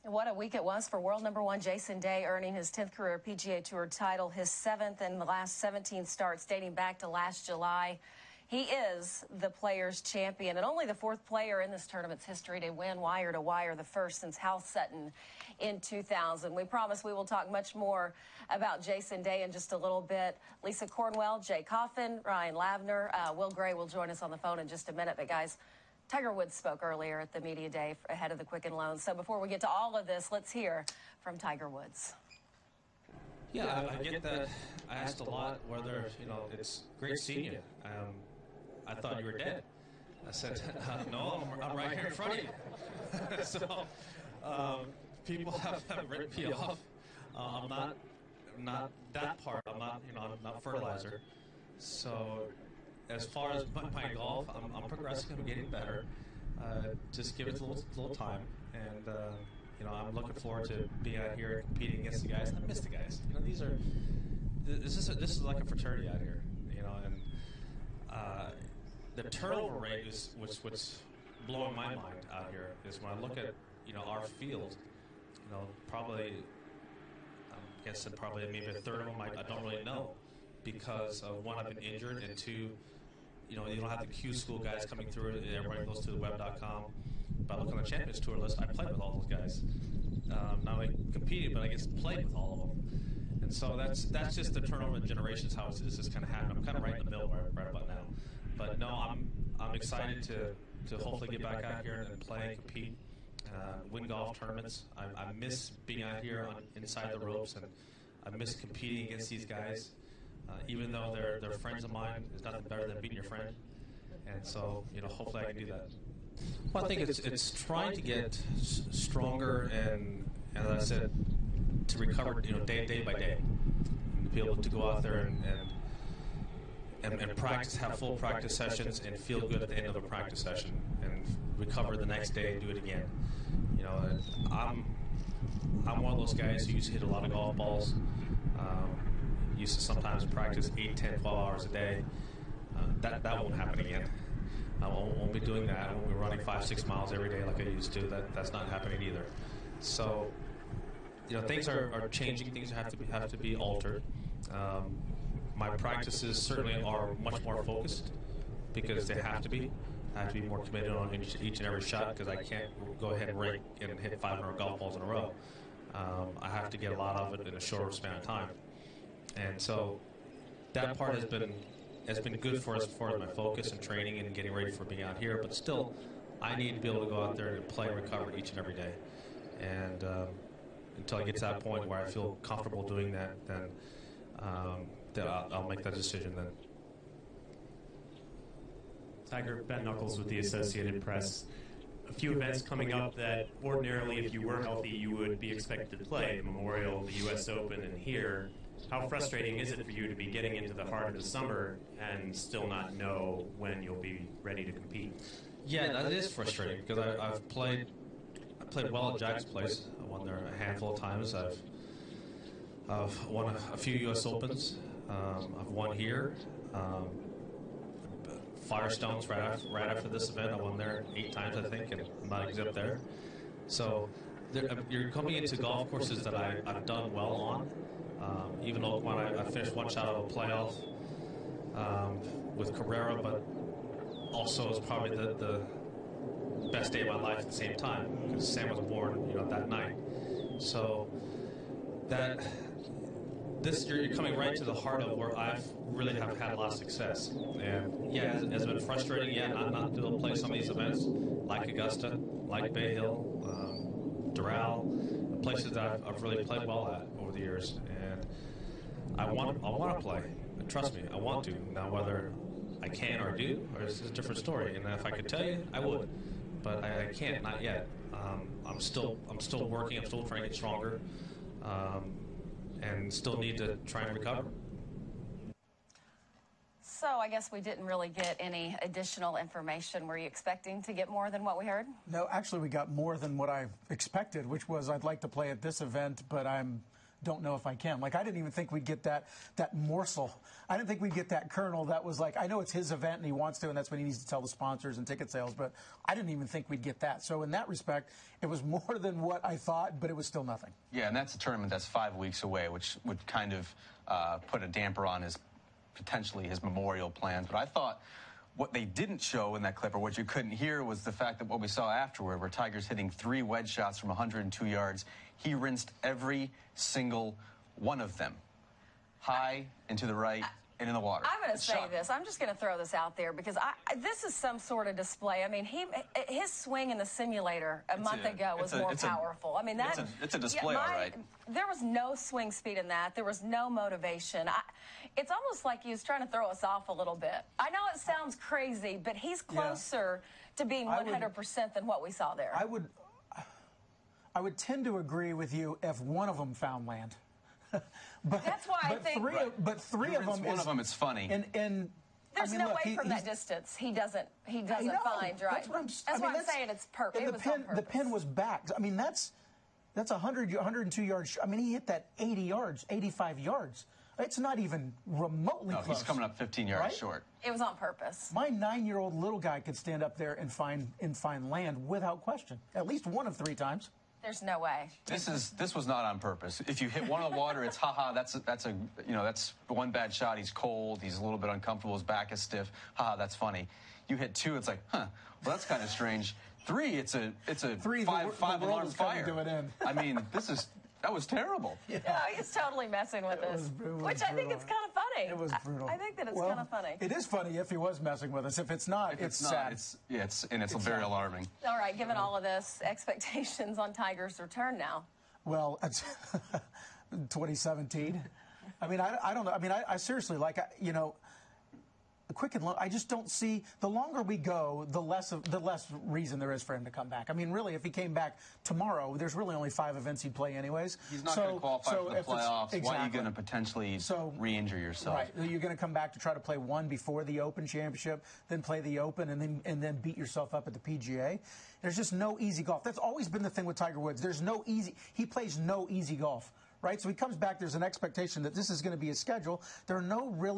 What a week it was for world number one Jason Day, earning his 10th career PGA Tour title, his 7th in the last 17 starts dating back to last July. He is the Players' Champion and only the 4th player in this tournament's history to win wire to wire, the first since Hal Sutton in 2000. We promise we will talk much more about Jason Day in just a little bit. Lisa Cornwell, Jay Coffin, Ryan Lavner, Will Gray will join us on the phone in just a minute. But guys, Tiger Woods spoke earlier at the media day ahead of the Quicken Loans. So before we get to all of this, let's hear from Tiger Woods. Yeah, I get that. I asked a lot whether, it's great seeing you. I thought you were dead. I said, no, I'm right here in front of you. So people have written me off. I'm not that part. I'm not fertilizer. So as far as my golf, I'm progressing. I'm getting better. Just give it a little time, and I'm looking forward to being out here competing against the guys. I miss the guys. This is like a fraternity out here. And the turnover rate is what's blowing my mind out here. Is when I look at our field, probably I guess probably maybe a third of them I don't really know, because of one, I've been injured, and two, you don't have the Q school guys coming through. Everybody goes to the web.com. But I look on the Champions Tour list, I played with all those guys. Not only competed, but I guess played with all of them. And so that's just the turnover in generations, how this is kind of happening. I'm kind of right in the middle right about now. But no, I'm excited to hopefully get back out here and play and compete, win golf tournaments. I miss being out here inside the ropes, and I miss competing against these guys. Even though they're friends of mine, there's nothing better than beating your friend. And so, hopefully I can do that. Well, I think it's trying to get stronger and, as I said, to recover, day by day. And to be able to go out there and practice, have full practice sessions, and feel good at the end of a practice session, and recover the next day and do it again. I'm one of those guys who used to hit a lot of golf balls. Used to sometimes practice 8, 10, 12 hours a day. That won't happen again. I won't be doing that. I won't be running 5-6 miles every day like I used to. That's not happening either. So, things are changing. Things have to be altered. My practices certainly are much more focused, because they have to be. I have to be more committed on each and every shot, because I can't go ahead and rake and hit 500 golf balls in a row. I have to get a lot of it in a shorter span of time. And so that part has been good for us as far as my focus and training and getting ready for being out here. But still, I need to be able to go out there and play and recover each and every day. And until I get to that point where I feel comfortable doing that, then I'll make that decision then. Tiger, Ben Knuckles with the Associated Press. A few events coming up that ordinarily, if you were healthy, you would be expected to play. Memorial, the U.S. Open, and here. How frustrating is it for you to be getting into the heart of the summer and still not know when you'll be ready to compete? Yeah, that is frustrating, because I played well at Jack's Place. I won there a handful of times. I've won a few U.S. Opens. I've won here. Firestones right after this event, I won there 8 times, I think, and I'm not exempt there. So you're coming into golf courses that I've done well on. Even though when I finished one shot of a playoff with Carrera, but also it's probably the best day of my life at the same time, because Sam was born, that night. So you're coming right to the heart of where I've really have had a lot of success. And yeah, it's been frustrating, not to be able to play some of these events like Augusta, like Bay Hill, Doral, places that I've really played well at over the years. And I want to play. Trust me, I want to. Now, whether I can or do, or it's a different story. And if I could tell you, I would. But I can't, not yet. I'm still working. I'm still trying to get stronger. And still need to try and recover. So I guess we didn't really get any additional information. Were you expecting to get more than what we heard? No, actually we got more than what I expected, which was I'd like to play at this event, but I'm don't know if I can. Like, I didn't even think we'd get that morsel. I didn't think we'd get that kernel that was like, I know it's his event and he wants to, and that's what he needs to tell the sponsors and ticket sales, but I didn't even think we'd get that. So in that respect, it was more than what I thought, but it was still nothing. Yeah, and that's a tournament that's 5 weeks away, which would kind of put a damper on potentially his memorial plans. But I thought what they didn't show in that clip, or what you couldn't hear, was the fact that what we saw afterward, where Tiger's hitting 3 wedge shots from 102 yards, he rinsed every single one of them, high and to the right and in the water. I'm going to say this. I'm just going to throw this out there because this is some sort of display. I mean, his swing in the simulator a month ago was more powerful. I mean, it's a display, all right. There was no swing speed in that. There was no motivation. It's almost like he was trying to throw us off a little bit. I know it sounds crazy, but he's closer to being 100% than what we saw there. I would tend to agree with you if one of them found land. But that's why I think. Three of them. One of them is funny. And there's no way from that distance he doesn't find right. That's what I'm saying. It's perfect. And the pin was back. I mean, that's 102 yards. I mean, he hit that 80 yards, 85 yards. It's not even remotely close. He's coming up 15 yards short. It was on purpose. My 9-year-old little guy could stand up there and find land without question, at least 1 of 3 times. There's no way. This was not on purpose. If you hit one in the water, it's that's one bad shot. He's cold. He's a little bit uncomfortable. His back is stiff. That's funny. You hit 2, it's like, well, that's kind of strange. 3, it's a 5 alarm fire. I mean, that was terrible. Yeah. No, he's totally messing with us, which I think it's kind of funny. It was brutal. I think that it's kind of funny. It is funny if he was messing with us. If it's not, it's sad. It's very alarming. All right, given all of this, expectations on Tiger's return now. Well, it's 2017. I mean, I don't know. I mean, I seriously, quick and low. I just don't see. The longer we go, the less reason there is for him to come back. I mean, really, if he came back tomorrow, there's really only 5 events he'd play anyways. He's not going to qualify for the playoffs. Exactly. Why are you going to potentially re-injure yourself? Right. You're going to come back to try to play one before the Open Championship, then play the Open, and then beat yourself up at the PGA. There's just no easy golf. That's always been the thing with Tiger Woods. There's no easy. He plays no easy golf, right? So he comes back. There's an expectation that this is going to be his schedule. There are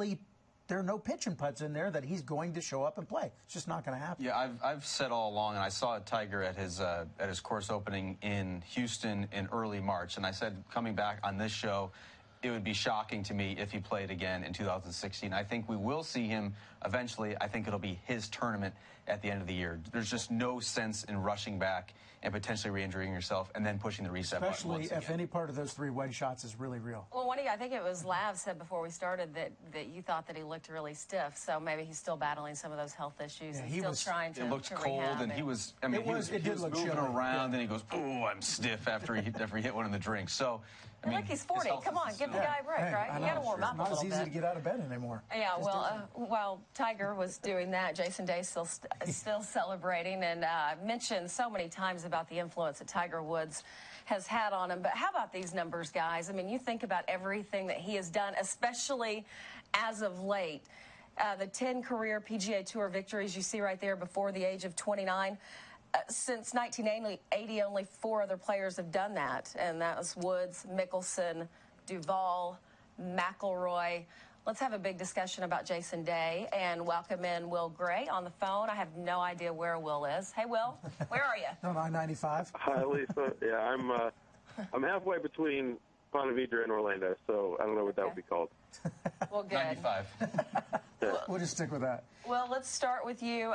no pitch and putts in there that he's going to show up and play. It's just not going to happen. Yeah, I've said all along, and I saw Tiger at his course opening in Houston in early March, and I said coming back on this show, it would be shocking to me if he played again in 2016. I think we will see him eventually. I think it'll be his tournament at the end of the year. There's just no sense in rushing back and potentially re-injuring yourself and then pushing the reset button. Especially if any part of those 3 wedge shots is really real. Well, I think it was Lav said before we started that you thought that he looked really stiff, so maybe he's still battling some of those health issues. Yeah, he's still trying to. It looked cold, and he was. I mean, he was moving around, and he goes, "Oh, I'm stiff," after he hit one in the drink. So. I mean, look, he's 40. Come on, give the guy a break, right? You got to warm up a little bit. It's not as easy to get out of bed anymore. Yeah, while Tiger was doing that, Jason Day still celebrating and mentioned so many times about the influence that Tiger Woods has had on him. But how about these numbers, guys? I mean, you think about everything that he has done, especially as of late. The 10 career PGA Tour victories you see right there before the age of 29. Since 1980, only 4 other players have done that, and that was Woods, Mickelson, Duval, McIlroy. Let's have a big discussion about Jason Day and welcome in Will Gray on the phone. I have no idea where Will is. Hey, Will, where are you? On I-95. Hi, Lisa. Yeah, I'm halfway between Ponte Vedra and Orlando, so I don't know what that would be called. Well, good. 95. We'll just stick with that. Well, let's start with you.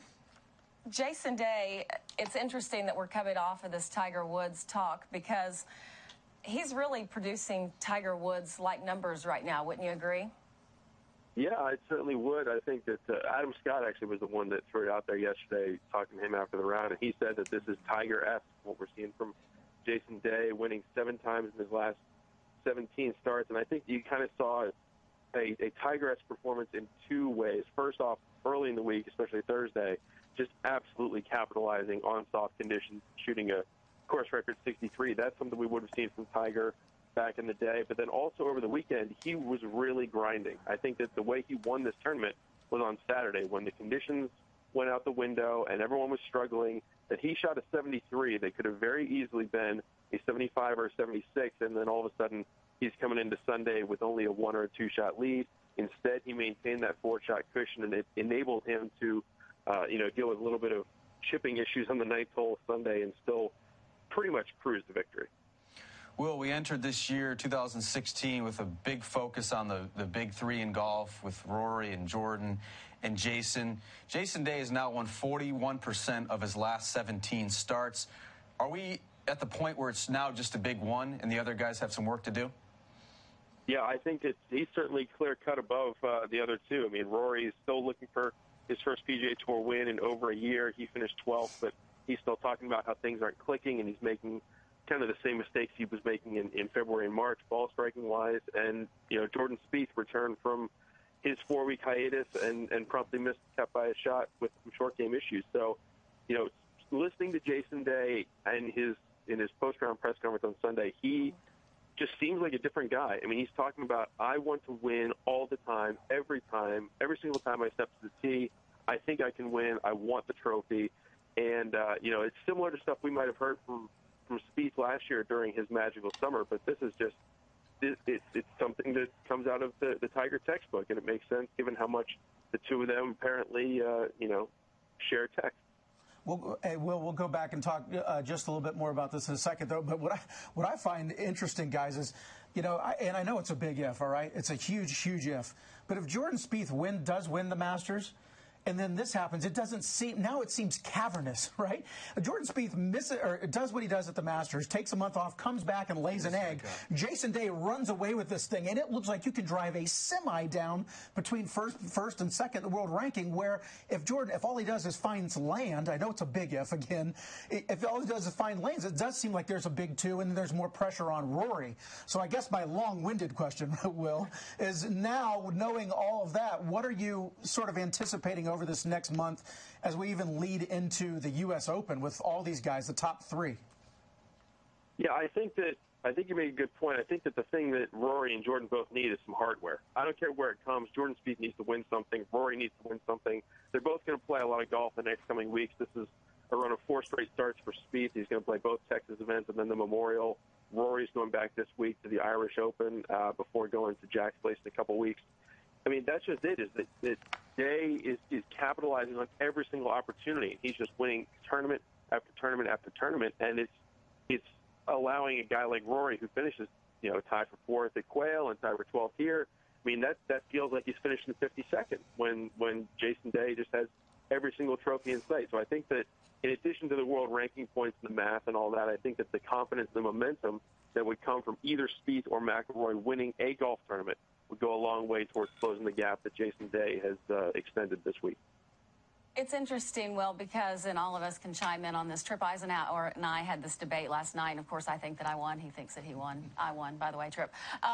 Jason Day, it's interesting that we're coming off of this Tiger Woods talk because he's really producing Tiger Woods-like numbers right now. Wouldn't you agree? Yeah, I certainly would. I think that Adam Scott actually was the one that threw it out there yesterday, talking to him after the round, and he said that this is Tiger-esque, what we're seeing from Jason Day, winning 7 times in his last 17 starts. And I think you kind of saw a Tiger-esque performance in 2 ways. First off, early in the week, especially Thursday, just absolutely capitalizing on soft conditions, shooting a course record 63. That's something we would have seen from Tiger back in the day. But then also over the weekend, he was really grinding. I think that the way he won this tournament was on Saturday when the conditions went out the window and everyone was struggling, that he shot a 73 that could have very easily been a 75 or a 76, and then all of a sudden he's coming into Sunday with only a 1 or a 2-shot lead. Instead, he maintained that 4-shot cushion, and it enabled him to, deal with a little bit of chipping issues on the 9th hole Sunday and still pretty much cruise to victory. Will, we entered this year, 2016, with a big focus on the big three in golf with Rory and Jordan and Jason. Jason Day has now won 41% of his last 17 starts. Are we at the point where it's now just a big one and the other guys have some work to do? Yeah, I think he's certainly clear-cut above the other two. I mean, Rory is still looking for his first PGA Tour win in over a year. He finished 12th, but he's still talking about how things aren't clicking, and he's making kind of the same mistakes he was making in February and March, ball striking-wise. And, Jordan Spieth returned from his 4-week hiatus and promptly missed cut by a shot with some short game issues. So, listening to Jason Day and in his post-round press conference on Sunday, he just seems like a different guy. I mean, he's talking about, I want to win all the time, every single time I step to the tee. I think I can win. I want the trophy. And, it's similar to stuff we might have heard from Spieth last year during his magical summer, but this is just, it's something that comes out of the Tiger textbook, and it makes sense given how much the two of them apparently, share text. We'll go back and talk just a little bit more about this in a second, though. But what I find interesting, guys, is, and I know it's a big if, all right? It's a huge, huge if. But if Jordan Spieth does win the Masters, and then this happens, it seems cavernous, right? Jordan Spieth does what he does at the Masters, takes a month off, comes back and lays an egg. Jason Day runs away with this thing, and it looks like you can drive a semi down between first and second in the world ranking, where if all he does is finds land, I know it's a big if again, if all he does is find lanes, it does seem like there's a big two, and there's more pressure on Rory. So I guess my long-winded question, Will, is now knowing all of that, what are you sort of anticipating over this next month as we even lead into the U.S. Open with all these guys, the top three? Yeah, I think you made a good point. I think that the thing that Rory and Jordan both need is some hardware. I don't care where it comes. Jordan Spieth needs to win something. Rory needs to win something. They're both going to play a lot of golf the next coming weeks. This is a run of 4 straight starts for Spieth. He's going to play both Texas events and then the Memorial. Rory's going back this week to the Irish Open before going to Jack's Place in a couple weeks. I mean, that's just it, is that Day is capitalizing on every single opportunity. He's just winning tournament after tournament after tournament, and it's allowing a guy like Rory, who finishes, tied for 4th at Quail and tied for 12th here. I mean, that feels like he's finishing 52nd when Jason Day just has every single trophy in sight. So I think that in addition to the world ranking points and the math and all that, I think that the confidence, the momentum that would come from either Spieth or McIlroy winning a golf tournament would go a long way towards closing the gap that Jason Day has extended this week. It's interesting, Will, because, and all of us can chime in on this, Tripp Eisenhower and I had this debate last night, and of course I think that I won. He thinks that he won. I won, by the way, Tripp.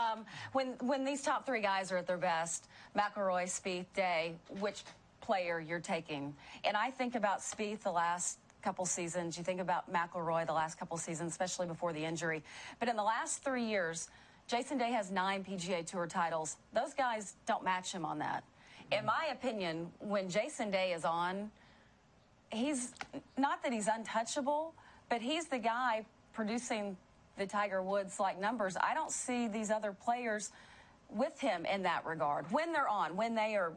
When these top three guys are at their best, McIlroy, Spieth, Day, which player you're taking? And I think about Spieth the last couple seasons. You think about McIlroy the last couple seasons, especially before the injury. But in the last 3 years, Jason Day has 9 PGA Tour titles. Those guys don't match him on that. In my opinion, when Jason Day is on, he's not that he's untouchable, but he's the guy producing the Tiger Woods-like numbers. I don't see these other players with him in that regard. When they're on, when they are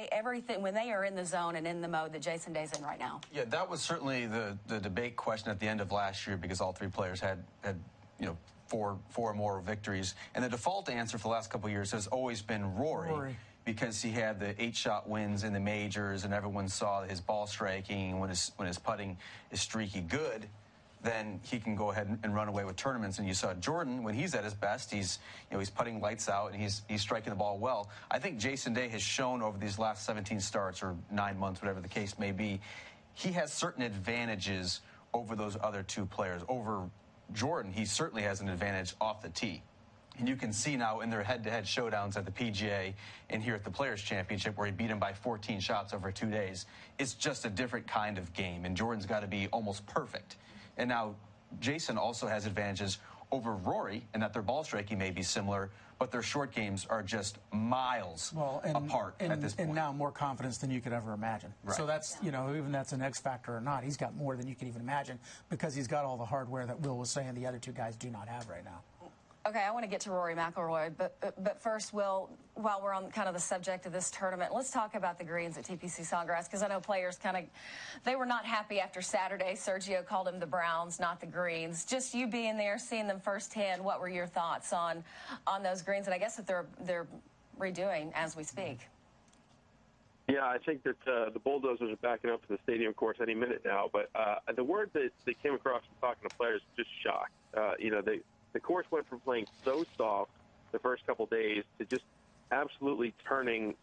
in the zone and in the mode that Jason Day's in right now. Yeah, that was certainly the debate question at the end of last year, because all three players had four or more victories. And the default answer for the last couple of years has always been Rory. Because he had the 8-shot wins in the majors, and everyone saw his ball striking, when his putting is streaky good, then he can go ahead and run away with tournaments. And you saw Jordan, when he's at his best, he's putting lights out and he's striking the ball well. I think Jason Day has shown over these last 17 starts or 9 months, whatever the case may be, he has certain advantages over those other two players. Over Jordan, he certainly has an advantage off the tee. And you can see now in their head-to-head showdowns at the PGA and here at the Players' Championship, where he beat him by 14 shots over 2 days, it's just a different kind of game, and Jordan's got to be almost perfect. And now Jason also has advantages over Rory in that their ball striking may be similar, but their short games are just miles apart at this point. And now more confidence than you could ever imagine. Right. So that's, even that's an X factor or not, he's got more than you could even imagine because he's got all the hardware that Will was saying the other two guys do not have right now. Okay, I want to get to Rory McIlroy, but first, Will, while we're on kind of the subject of this tournament, let's talk about the greens at TPC Sawgrass, because I know players they were not happy after Saturday. Sergio called them the browns, not the greens. Just you being there, seeing them firsthand, what were your thoughts on those greens? And I guess that they're redoing as we speak. Yeah, I think that the bulldozers are backing up to the stadium course any minute now. But the word that they came across from talking to players was just shock. The course went from playing so soft the first couple days to just absolutely turning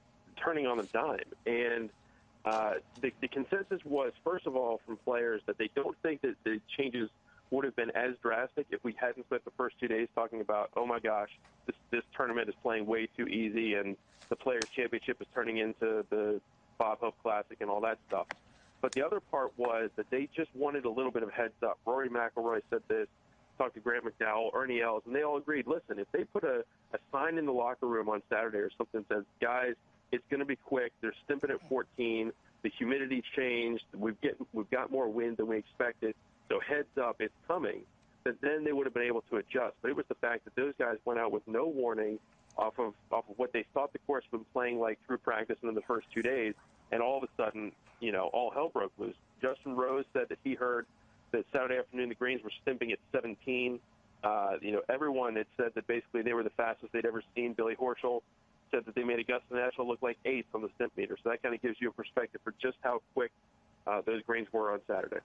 on the dime. And the consensus was, first of all, from players that they don't think that the changes would have been as drastic if we hadn't spent the first 2 days talking about, oh my gosh, this tournament is playing way too easy and the Players' Championship is turning into the Bob Hope Classic and all that stuff. But the other part was that they just wanted a little bit of heads up. Rory McIlroy said this, talked to Grant McDowell, Ernie Els, and they all agreed, listen, if they put a sign in the locker room on Saturday or something that says, guys, it's going to be quick, they're stimping at 14, the humidity changed, we've got more wind than we expected, so heads up, it's coming, then they would have been able to adjust. But it was the fact that those guys went out with no warning off of what they thought the course had been playing like through practice in the first 2 days, and all of a sudden, all hell broke loose. Justin Rose said that he heard that Saturday afternoon the greens were stimping at 17. Everyone had said that basically they were the fastest they'd ever seen. Billy Horschel said that they made Augusta National look like eighth on the stimp meter. So that kind of gives you a perspective for just how quick those greens were on Saturday.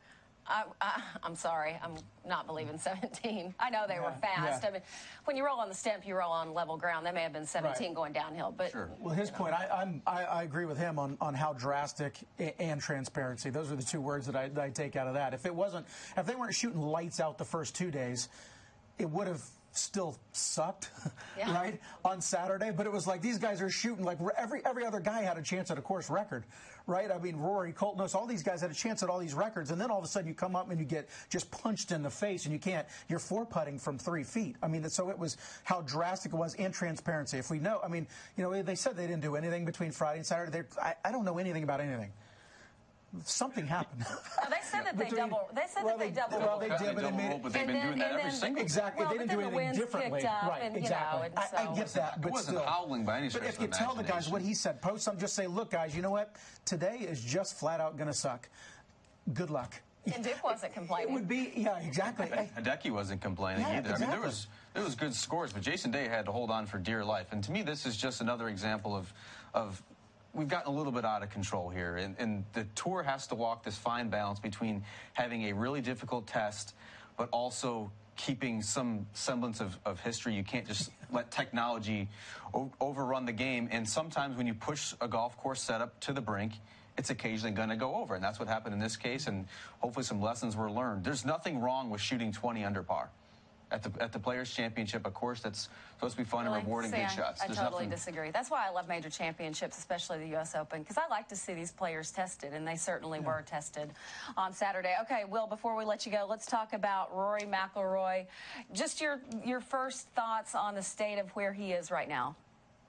I'm sorry, I'm not believing 17. I know they were fast. Yeah. I mean, when you roll on the stimp, you roll on level ground. They may have been 17 going downhill, but sure. Well, his point, I agree with him on how drastic and transparency. Those are the two words that I take out of that. If they weren't shooting lights out the first 2 days, it would have still sucked, right, on Saturday. But it was like these guys are shooting like every other guy had a chance at a course record, right? I mean, Rory, Colton, all these guys had a chance at all these records, and then all of a sudden you come up and you get just punched in the face, and you're four-putting from 3 feet. I mean, so it was how drastic it was, and transparency. If we know, they said they didn't do anything between Friday and Saturday. I don't know anything about anything. Something happened. No, they said that they double. They said that they double. Well, they did, but they've been doing that every single. Exactly, well, they didn't do anything differently. Right, exactly. I get that, but it wasn't still, howling by any stretch But if you tell the guys what he said, post some, just say, look, guys, you know what? Today is just flat out going to suck. Good luck. And Duke wasn't complaining. It would be, exactly. Hideki wasn't complaining either. Exactly. I mean, there was good scores, but Jason Day had to hold on for dear life. And to me, this is just another example of we've gotten a little bit out of control here. And the tour has to walk this fine balance between having a really difficult test, but also keeping some semblance of history. You can't just let technology overrun the game. And sometimes when you push a golf course setup to the brink, it's occasionally going to go over. And that's what happened in this case. And hopefully some lessons were learned. There's nothing wrong with shooting 20 under par. At the Players' Championship, a course that's supposed to be fun and rewarding good shots. I totally disagree. That's why I love major championships, especially the U.S. Open, because I like to see these players tested, and they certainly were tested on Saturday. Okay, Will, before we let you go, let's talk about Rory McIlroy. Just your first thoughts on the state of where he is right now.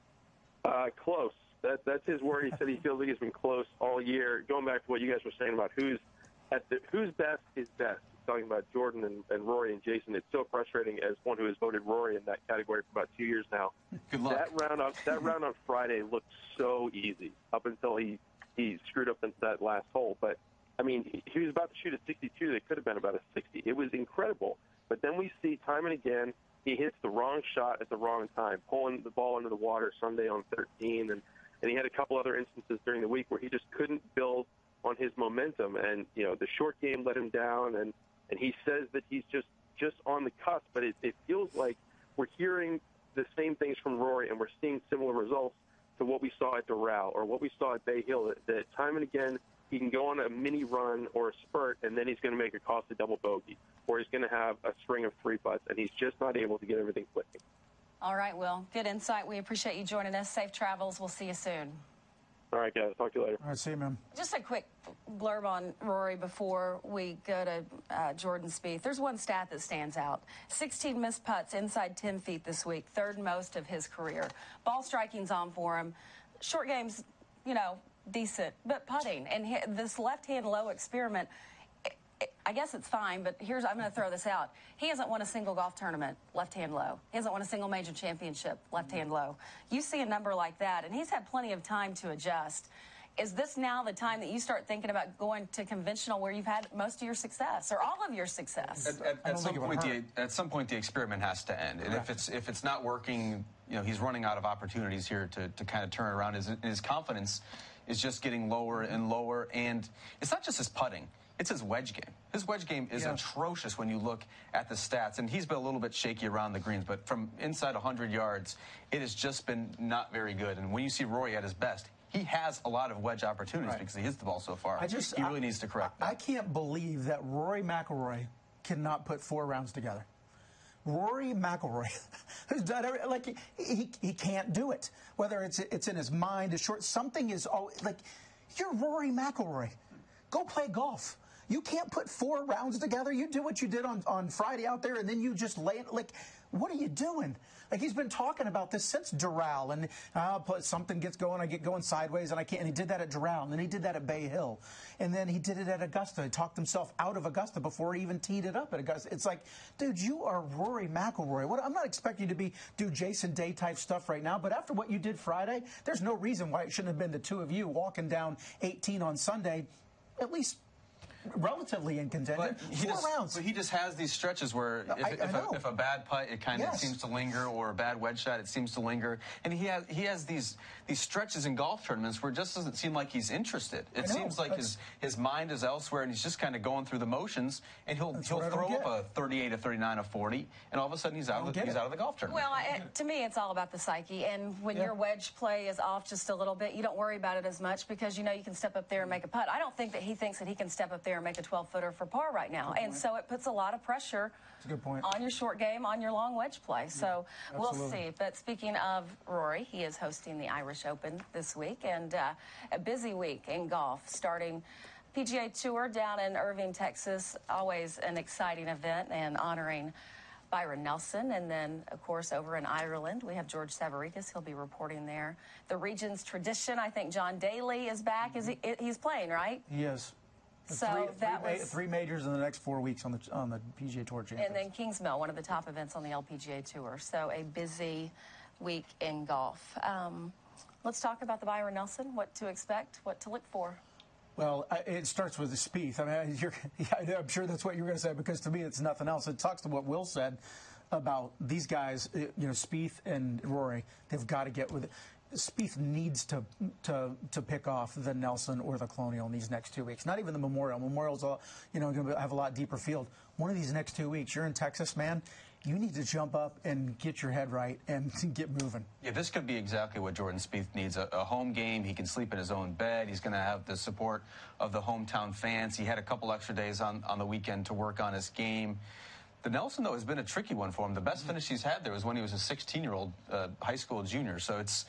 Close. That's his word. He said he feels like he's been close all year. Going back to what you guys were saying about who's best is best. Talking about Jordan and Rory and Jason, it's so frustrating as one who has voted Rory in that category for about 2 years now. Good luck. That round on Friday looked so easy up until he screwed up into that last hole. But I mean, he was about to shoot a 62 that could have been about a 60. It was incredible. But then we see time and again he hits the wrong shot at the wrong time, pulling the ball into the water Sunday on 13, and he had a couple other instances during the week where he just couldn't build on his momentum, and the short game let him down, and he says that he's just on the cusp, but it feels like we're hearing the same things from Rory, and we're seeing similar results to what we saw at Doral or what we saw at Bay Hill, that time and again he can go on a mini run or a spurt, and then he's going to make a costly double bogey, or he's going to have a string of 3 putts, and he's just not able to get everything clicking. All right, Will. Good insight. We appreciate you joining us. Safe travels. We'll see you soon. All right, guys. Talk to you later. All right, see you, man. Just a quick blurb on Rory before we go to Jordan Spieth. There's one stat that stands out. 16 missed putts inside 10 feet this week, third most of his career. Ball striking's on for him. Short game's, decent, but putting. And this left-hand low experiment, I guess it's fine, but I'm going to throw this out. He hasn't won a single golf tournament left-hand low. He hasn't won a single major championship left-hand low. You see a number like that, and he's had plenty of time to adjust. Is this now the time that you start thinking about going to conventional where you've had most of your success or all of your success? At some point, the experiment has to end. And if it's not working, he's running out of opportunities here to kind of turn around. His confidence is just getting lower and lower. And it's not just his putting. It's his wedge game. His wedge game is atrocious when you look at the stats. And he's been a little bit shaky around the greens. But from inside 100 yards, it has just been not very good. And when you see Rory at his best, he has a lot of wedge opportunities because he hits the ball so far. He really needs to correct that. I can't believe that Rory McIlroy cannot put 4 rounds together. Rory McIlroy, who's done he can't do it. Whether it's in his mind, his short, something is always you're Rory McIlroy. Go play golf. You can't put 4 rounds together. You do what you did on Friday out there, and then you just lay it. What are you doing? He's been talking about this since Doral, and something gets going, I get going sideways, and I can't. And he did that at Doral, and then he did that at Bay Hill, and then he did it at Augusta. He talked himself out of Augusta before he even teed it up at Augusta. It's like, dude, you are Rory McIlroy. I'm not expecting you to do Jason Day type stuff right now, but after what you did Friday, there's no reason why it shouldn't have been the two of you walking down 18 on Sunday, at least relatively in contention. 4 rounds. But he just has these stretches where if a bad putt, it kind of seems to linger, or a bad wedge shot, it seems to linger. And he has these stretches in golf tournaments where it just doesn't seem like he's interested. It seems like his mind is elsewhere, and he's just kind of going through the motions. And he'll throw up a 38, a 39, a 40, and all of a sudden he's out of the golf tournament. Well, to me, it's all about the psyche. And when your wedge play is off just a little bit, you don't worry about it as much because you can step up there and make a putt. I don't think that he thinks that he can step up there and make a 12-footer for par right now. And so it puts a lot of pressure on your short game, on your long wedge play. So we'll see. But speaking of Rory, he is hosting the Irish Open this week, and a busy week in golf, starting PGA Tour down in Irving, Texas. Always an exciting event and honoring Byron Nelson. And then, of course, over in Ireland, we have George Savarikas. He'll be reporting there. The region's tradition, I think John Daly is back. He's playing, right? He is. So three majors in the next 4 weeks on the PGA Tour Champions. And then Kingsmill, one of the top events on the LPGA Tour. So a busy week in golf. Let's talk about the Byron Nelson, what to expect, what to look for. Well, it starts with the Spieth. I mean, I'm sure that's what you were going to say, because to me it's nothing else. It talks to what Will said about these guys, Spieth and Rory. They've got to get with it. Spieth needs to pick off the Nelson or the Colonial in these next 2 weeks. Not even the Memorial. Memorial's going to have a lot deeper field. One of these next 2 weeks, you're in Texas, man. You need to jump up and get your head right and get moving. Yeah, this could be exactly what Jordan Spieth needs. A home game. He can sleep in his own bed. He's going to have the support of the hometown fans. He had a couple extra days on the weekend to work on his game. The Nelson, though, has been a tricky one for him. The best finish he's had there was when he was a 16-year-old high school junior. So it's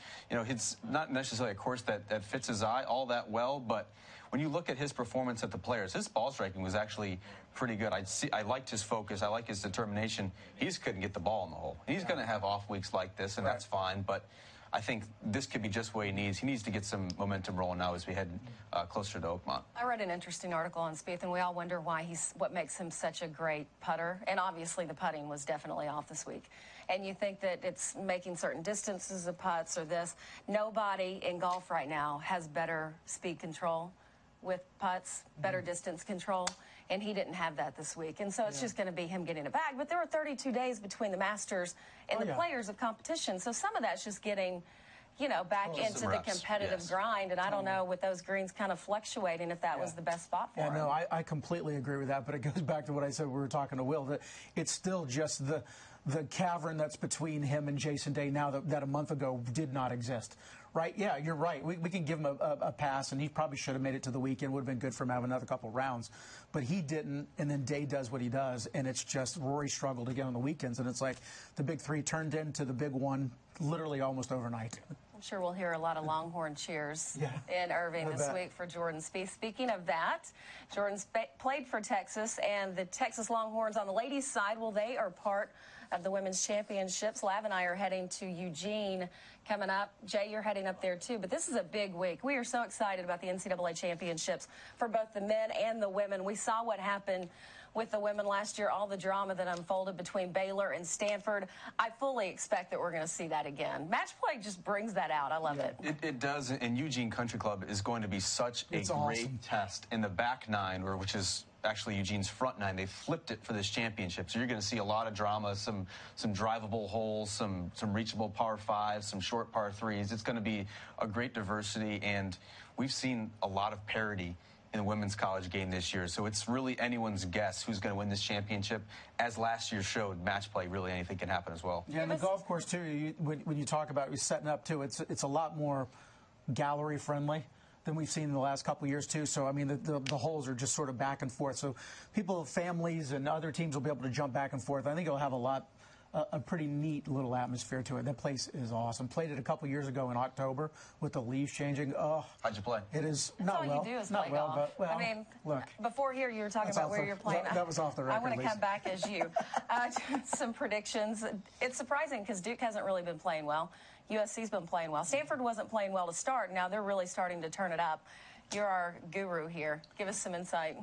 not necessarily a course that fits his eye all that well. But when you look at his performance at the Players, his ball striking was actually pretty good. I liked his focus. I like his determination. He just couldn't get the ball in the hole. He's going to have off weeks like this, and that's fine. But I think this could be just what he needs. He needs to get some momentum rolling now as we head closer to Oakmont. I read an interesting article on Spieth, and we all wonder what makes him such a great putter. And obviously the putting was definitely off this week. And you think that it's making certain distances of putts or this. Nobody in golf right now has better speed control with putts, better distance control. And he didn't have that this week. And so it's just going to be him getting it back. But there are 32 days between the Masters and the Players of competition. So some of that's just getting, back into the competitive grind. And I don't know, with those greens kind of fluctuating, if that was the best spot for him. No, I completely agree with that. But it goes back to what I said when we were talking to Will, that it's still just the cavern that's between him and Jason Day now that a month ago did not exist. Right? Yeah, you're right. We can give him a pass, and he probably should have made it to the weekend. Would have been good for him to have another couple rounds. But he didn't, and then Day does what he does, and it's just Rory struggled again on the weekends, and it's like the big three turned into the big one literally almost overnight. sure we'll hear a lot of Longhorn cheers in Irving I this bet. week for Jordan Spieth. Speaking of that, Jordan played for Texas, and the Texas Longhorns on the ladies' side, well, they are part of the women's championships. Lav and I are heading to Eugene coming up. Jay, you're heading up there too, but this is a big week. We are so excited about the NCAA championships for both the men and the women. We saw what happened with the women last year, all the drama that unfolded between Baylor and Stanford. I fully expect that we're going to see that again. Match play just brings that out. I love it. It does, and Eugene Country Club is going to be such a great awesome. test in the back nine, which is actually Eugene's front nine. They flipped it for this championship, so you're going to see a lot of drama, some drivable holes, some reachable par fives, some short par threes. It's going to be a great diversity, and we've seen a lot of parity in the women's college game this year. So it's really anyone's guess who's going to win this championship. As last year showed, match play, really anything can happen as well. Yeah, and the golf course, too, when you talk about setting up, too, it's a lot more gallery friendly than we've seen in the last couple of years, too. So, I mean, the holes are just sort of back and forth. So people, families, and other teams will be able to jump back and forth. I think it'll have a pretty neat little atmosphere to it. That place is awesome. Played it a couple years ago in October with the leaves changing. Oh, how'd you play? It is That's not all well. you do is not play well, golf. but well. I mean, look, before here you were talking That's about off where the- you're playing. that was off the I record, want to Lisa. come back as you. Some predictions. It's surprising because Duke hasn't really been playing well. USC's been playing well. Stanford wasn't playing well to start. Now they're really starting to turn it up. You're our guru here. Give us some insight.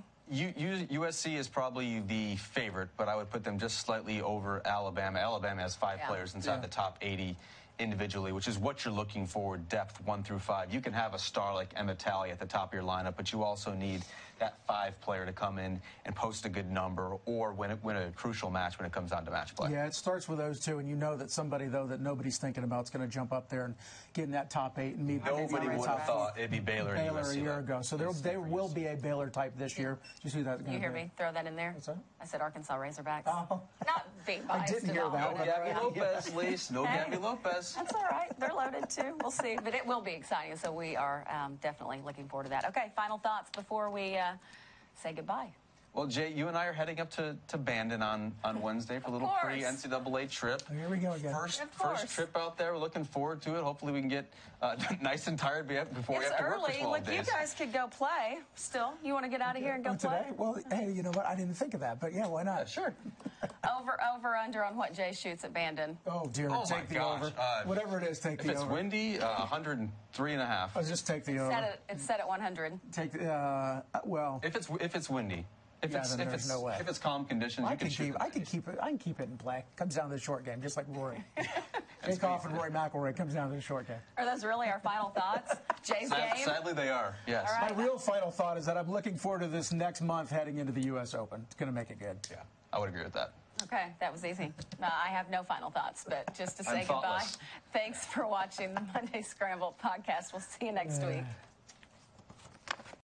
USC is probably the favorite, but I would put them just slightly over Alabama. Alabama has 5 players inside the top 80 individually, which is what you're looking for, depth 1 through 5. You can have a star like Emma Talley at the top of your lineup, but you also need that 5 player to come in and post a good number or win a crucial match when it comes down to match play. Yeah, it starts with those two, and you know that somebody, though, that nobody's thinking about is going to jump up there and get in that top 8 and meet Nobody would have thought it'd be Baylor and Baylor USC. a year ago. So there will be a Baylor type this year. Just who that's going to be. You hear me? Throw that in there. What's that? I said Arkansas Razorbacks. Oh. Not being biased didn't at hear all. that No one. Gabby Lopez, Lise. No Hey. Gabby Lopez. That's all right. They're loaded too. We'll see. But it will be exciting. So we are definitely looking forward to that. Okay, final thoughts before we say goodbye. Well, Jay, you and I are heading up to Bandon on Wednesday for a little course. pre-NCAA trip. Here we go again. Of course. First trip out there. We're looking forward to it. Hopefully we can get nice and tired before we It's have to work for early. 12 Look, days. you guys could go play still. You want to get out of here and go play? Today? Well, hey, you know what? I didn't think of that, but yeah, why not? Sure. Over, under on what Jay shoots at Bandon. Oh, dear. Oh, take my the gosh. over. Whatever it is, take If the it's over. windy, 103.5. I'll just take the over. It's set at 100. Take the, well, If it's windy. If Yeah, it's then if there's it's no way. if it's calm conditions, I you can can shoot. keep. I can keep it. I can keep it in play. Comes down to the short game, just like Rory. Jake Off and Rory McIlroy comes down to the short game. Are those really our final thoughts? Jay's game? Sadly, they are. Yes. All right. My real final thought is that I'm looking forward to this next month heading into the U.S. Open. It's going to make it good. Yeah, I would agree with that. Okay, that was easy. I have no final thoughts, but just to say I'm goodbye. thoughtless. Thanks for watching the Monday Scramble podcast. We'll see you next week.